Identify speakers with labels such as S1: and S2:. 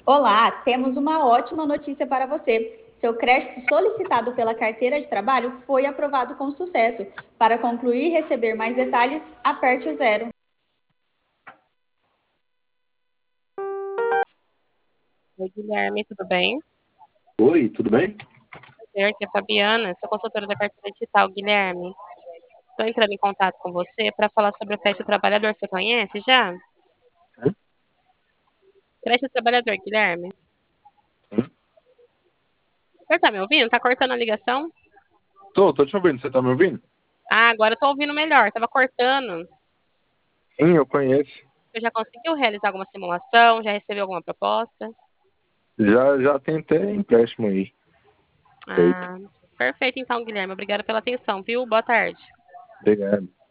S1: Olá, temos uma ótima notícia para você. Seu crédito solicitado pela carteira de trabalho foi aprovado com sucesso. Para concluir e receber mais detalhes, aperte o zero.
S2: Oi, Guilherme, tudo bem?
S3: Oi, tudo bem?
S2: Prazer, aqui é a Fabiana, sou consultora da carteira digital, Guilherme. Estou entrando em contato com você para falar sobre o crédito trabalhador. Você conhece já?
S3: Hã?
S2: Crédito trabalhador, Guilherme.
S3: Hã?
S2: Você tá me ouvindo? Tá cortando a ligação?
S3: Tô te ouvindo, você tá me ouvindo?
S2: Ah, agora eu tô ouvindo melhor. Tava cortando.
S3: Sim, eu conheço.
S2: Você já conseguiu realizar alguma simulação? Já recebeu alguma proposta?
S3: Já tentei empréstimo aí. Feito.
S2: Ah, perfeito então, Guilherme. Obrigada pela atenção, viu? Boa tarde.
S3: Obrigado.